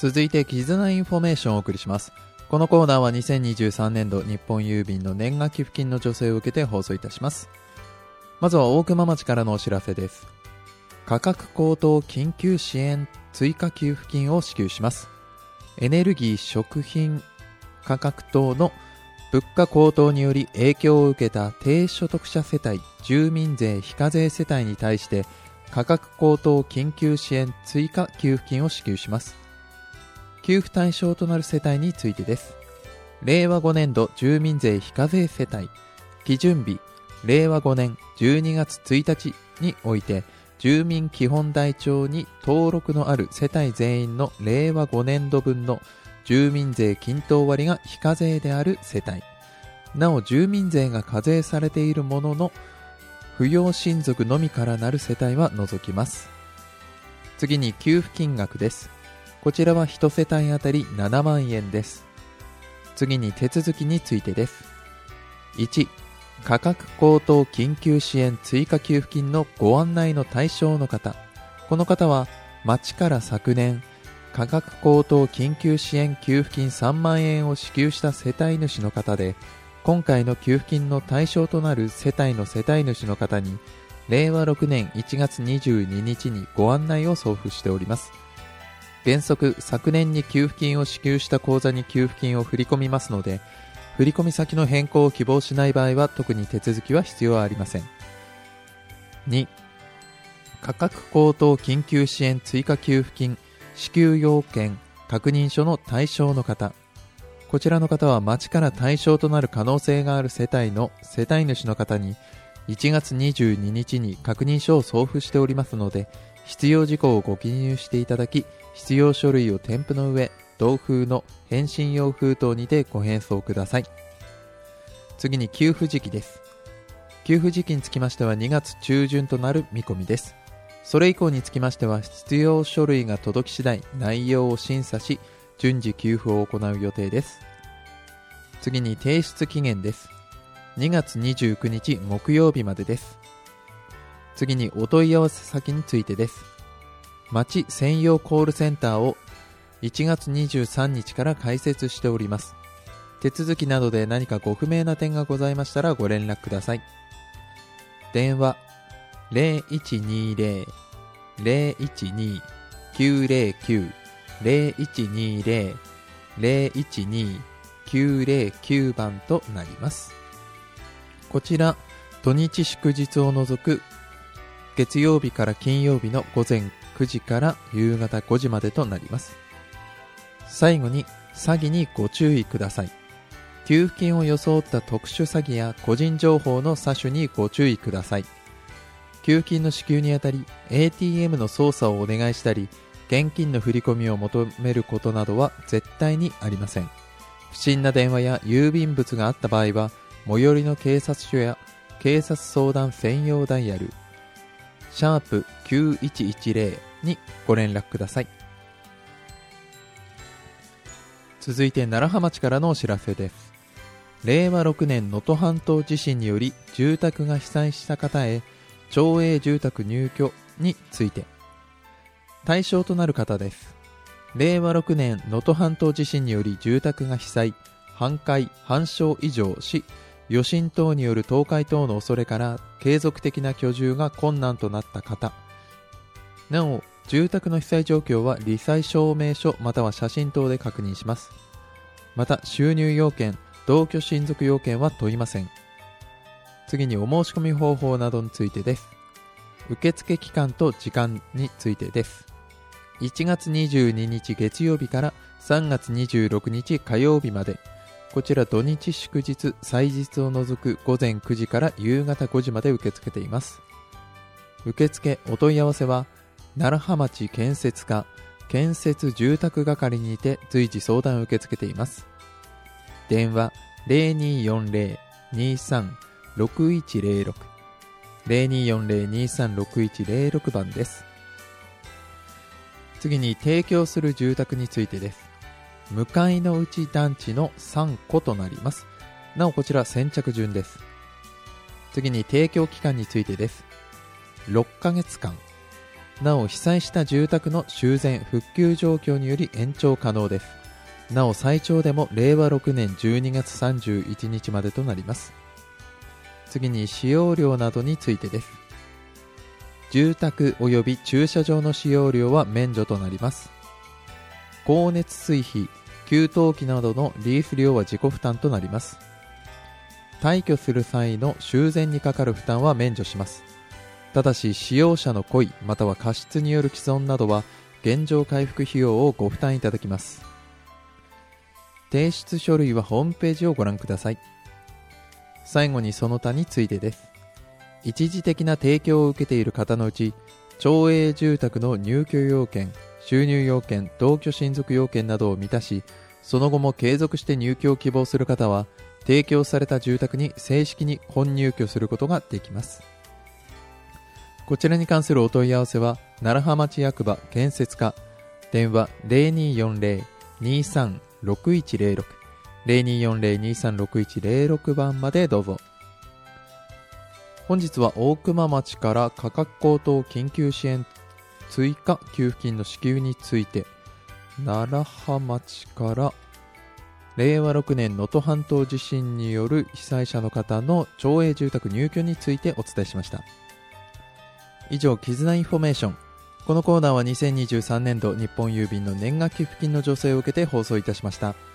続いて絆インフォメーションをお送りします。このコーナーは2023年度日本郵便の年賀寄付金の助成を受けて放送いたします。まずは大熊町からのお知らせです。価格高騰緊急支援追加給付金を支給します。エネルギー食品価格等の物価高騰により影響を受けた低所得者世帯、住民税非課税世帯に対して価格高騰緊急支援追加給付金を支給します。給付対象となる世帯についてです。令和5年度住民税非課税世帯基準日令和5年12月1日において住民基本台帳に登録のある世帯全員の令和5年度分の住民税均等割が非課税である世帯、なお住民税が課税されているものの扶養親族のみからなる世帯は除きます。次に給付金額です。こちらは1世帯あたり7万円です。次に手続きについてです。1、価格高騰緊急支援追加給付金のご案内の対象の方。この方は町から昨年価格高騰緊急支援給付金3万円を支給した世帯主の方で、今回の給付金の対象となる世帯の世帯主の方に令和6年1月22日にご案内を送付しております。原則昨年に給付金を支給した口座に給付金を振り込みますので、振込先の変更を希望しない場合は特に手続きは必要はありません。2、価格高騰緊急支援追加給付金支給要件確認書の対象の方。こちらの方は町から対象となる可能性がある世帯の世帯主の方に1月22日に確認書を送付しておりますので、必要事項をご記入していただき、必要書類を添付の上、同封の返信用封筒にてご返送ください。次に給付時期です。給付時期につきましては2月中旬となる見込みです。それ以降につきましては必要書類が届き次第内容を審査し順次給付を行う予定です。次に提出期限です。2月29日木曜日までです。次にお問い合わせ先についてです。町専用コールセンターを1月23日から開設しております。手続きなどで何かご不明な点がございましたらご連絡ください。電話 0120-012-909 0120-012-909 番となります。こちら土日祝日を除く月曜日から金曜日の午前9時から夕方5時までとなります。最後に詐欺にご注意ください。給付金を装った特殊詐欺や個人情報の詐取にご注意ください。給付金の支給にあたり ATM の操作をお願いしたり現金の振り込みを求めることなどは絶対にありません。不審な電話や郵便物があった場合は最寄りの警察署や警察相談専用ダイヤル#9110にご連絡ください。続いて楢葉町からのお知らせです。令和6年能登半島地震により住宅が被災した方へ町営住宅入居について対象となる方です。令和6年能登半島地震により住宅が被災、半壊、半焼以上し余震等による倒壊等の恐れから継続的な居住が困難となった方、なお住宅の被災状況は罹災証明書または写真等で確認します。また収入要件、同居親族要件は問いません。次にお申し込み方法などについてです。受付期間と時間についてです。1月22日月曜日から3月26日火曜日まで、こちら土日祝日祭日を除く午前9時から夕方5時まで受け付けています。受付お問い合わせは楢葉町建設課建設住宅係にて随時相談を受け付けています。電話 0240-23-6106 0240-23-6106 番です。次に提供する住宅についてです。向かいの内団地の3戸となります。なおこちら先着順です。次に提供期間についてです。6ヶ月間なお被災した住宅の修繕復旧状況により延長可能です。なお最長でも令和6年12月31日までとなります。次に使用料などについてです。住宅及び駐車場の使用料は免除となります。光熱水費、給湯器などのリース料は自己負担となります。退去する際の修繕にかかる負担は免除します。ただし使用者の故意または過失による毀損などは原状回復費用をご負担いただきます。提出書類はホームページをご覧ください。最後にその他についてです。一時的な提供を受けている方のうち、町営住宅の入居要件、収入要件、同居親族要件などを満たし、その後も継続して入居を希望する方は、提供された住宅に正式に本入居することができます。こちらに関するお問い合わせは、楢葉町役場建設課、電話 0240-236106 0240-236106 番までどうぞ。本日は大熊町から価格高騰緊急支援追加給付金の支給について、楢葉町から令和6年能登半島地震による被災者の方の町営住宅入居についてお伝えしました。以上、絆インフォメーション。このコーナーは2023年度日本郵便の年賀寄付金の助成を受けて放送いたしました。